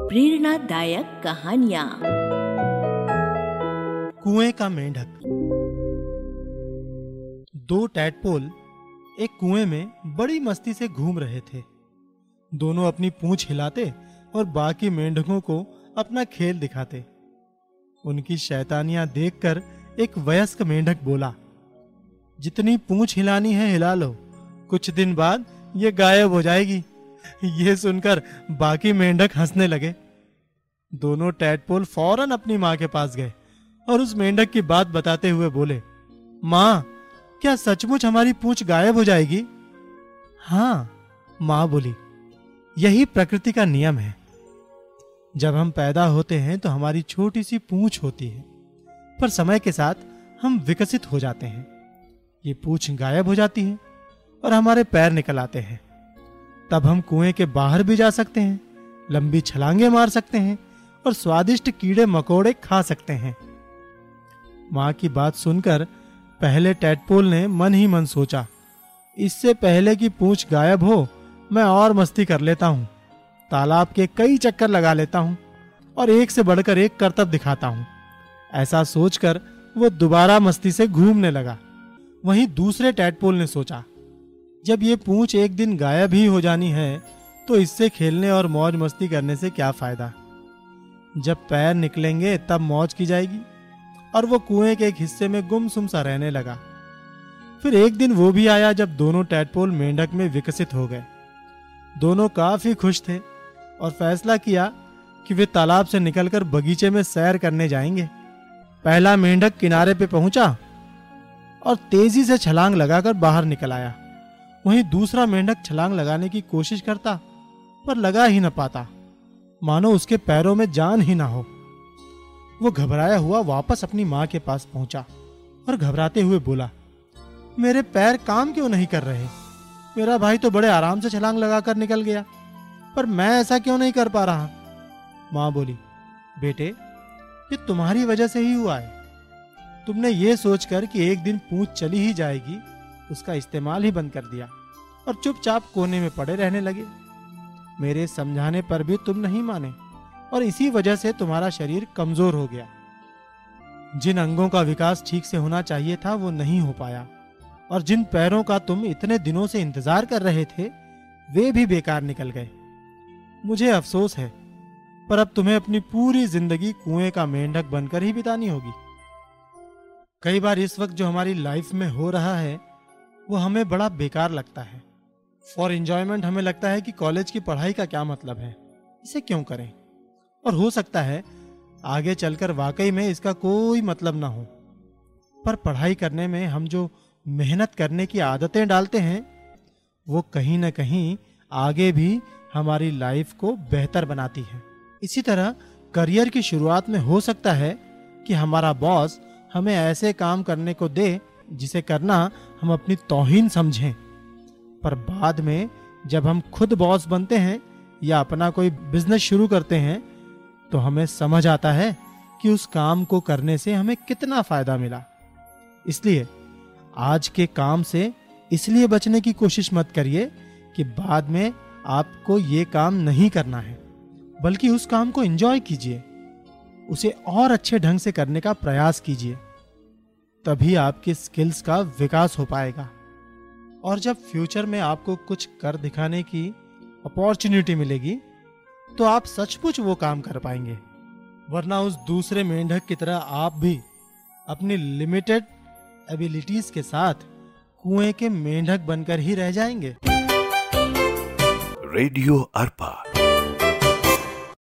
प्रेरणादायक कहानियाँ। कुएं का मेंढक। दो टैडपोल एक कुएं में बड़ी मस्ती से घूम रहे थे। दोनों अपनी पूंछ हिलाते और बाकी मेंढकों को अपना खेल दिखाते। उनकी शैतानियां देखकर एक वयस्क मेंढक बोला, जितनी पूंछ हिलानी है हिला लो, कुछ दिन बाद ये गायब हो जाएगी। ये सुनकर बाकी मेंढक हंसने लगे। दोनों टैडपोल फौरन अपनी मां के पास गए और उस मेंढक की बात बताते हुए बोले, मां, क्या सचमुच हमारी पूंछ गायब हो जाएगी? हाँ, मां बोली, यही प्रकृति का नियम है। जब हम पैदा होते हैं तो हमारी छोटी सी पूंछ होती है, पर समय के साथ हम विकसित हो जाते हैं। ये पूंछ गायब हो जाती है और हमारे पैर निकल आते हैं। तब हम कुएं के बाहर भी जा सकते हैं, लंबी छलांगे मार सकते हैं और स्वादिष्ट कीड़े मकोड़े खा सकते हैं। मां की बात सुनकर पहले टैडपोल ने मन ही मन सोचा, इससे पहले कि पूंछ गायब हो, मैं और मस्ती कर लेता हूं। तालाब के कई चक्कर लगा लेता हूं और एक से बढ़कर एक करतब दिखाता हूं। ऐसा सोचकर वो दोबारा मस्ती से घूमने लगा। वहीं दूसरे टैडपोल ने सोचा, जब ये पूंछ एक दिन गायब ही हो जानी है तो इससे खेलने और मौज मस्ती करने से क्या फायदा। जब पैर निकलेंगे तब मौज की जाएगी। और वो कुएं के एक हिस्से में गुमसुम सा रहने लगा। फिर एक दिन वो भी आया जब दोनों टैडपोल मेंढक में विकसित हो गए। दोनों काफी खुश थे और फैसला किया कि वे तालाब से निकलकर बगीचे में सैर करने जाएंगे। पहला मेंढक किनारे पे पहुंचा और तेजी से छलांग लगाकर बाहर निकल आया। वहीं दूसरा मेंढक छलांग लगाने की कोशिश करता, पर लगा ही न पाता, मानो उसके पैरों में जान ही ना हो। वो घबराया हुआ वापस अपनी मां के पास पहुंचा और घबराते हुए बोला, मेरे पैर काम क्यों नहीं कर रहे? मेरा भाई तो बड़े आराम से छलांग लगाकर निकल गया, पर मैं ऐसा क्यों नहीं कर पा रहा? मां बोली, बेटे, ये तुम्हारी वजह से ही हुआ है। तुमने ये सोचकर कि एक दिन पूंछ चली ही जाएगी, उसका इस्तेमाल ही बंद कर दिया और चुपचाप कोने में पड़े रहने लगे। मेरे समझाने पर भी तुम नहीं माने और इसी वजह से तुम्हारा शरीर कमजोर हो गया। जिन अंगों का विकास ठीक से होना चाहिए था वो नहीं हो पाया, और जिन पैरों का तुम इतने दिनों से इंतजार कर रहे थे वे भी बेकार निकल गए। मुझे अफसोस है, पर अब तुम्हें अपनी पूरी जिंदगी कुएं का मेंढक बनकर ही बितानी होगी। कई बार इस वक्त जो हमारी लाइफ में हो रहा है वो हमें बड़ा बेकार लगता है। फॉर एंजॉयमेंट हमें लगता है कि कॉलेज की पढ़ाई का क्या मतलब है, इसे क्यों करें? और हो सकता है आगे चलकर वाकई में इसका कोई मतलब ना हो। पर पढ़ाई करने में हम जो मेहनत करने की आदतें डालते हैं वो कहीं ना कहीं आगे भी हमारी लाइफ को बेहतर बनाती है। इसी तरह करियर की शुरुआत में हो सकता है कि हमारा बॉस हमें ऐसे काम करने को दे जिसे करना हम अपनी तौहीन समझें, पर बाद में जब हम खुद बॉस बनते हैं या अपना कोई बिजनेस शुरू करते हैं तो हमें समझ आता है कि उस काम को करने से हमें कितना फायदा मिला। इसलिए आज के काम से इसलिए बचने की कोशिश मत करिए कि बाद में आपको ये काम नहीं करना है, बल्कि उस काम को एंजॉय कीजिए, उसे और अच्छे ढंग से करने का प्रयास कीजिए। तभी आपकी स्किल्स का विकास हो पाएगा, और जब फ्यूचर में आपको कुछ कर दिखाने की अपॉर्चुनिटी मिलेगी तो आप सचमुच वो काम कर पाएंगे। वरना उस दूसरे मेंढक की तरह आप भी अपनी लिमिटेड एबिलिटीज के साथ कुएं के मेंढक बनकर ही रह जाएंगे। रेडियो अर्पा।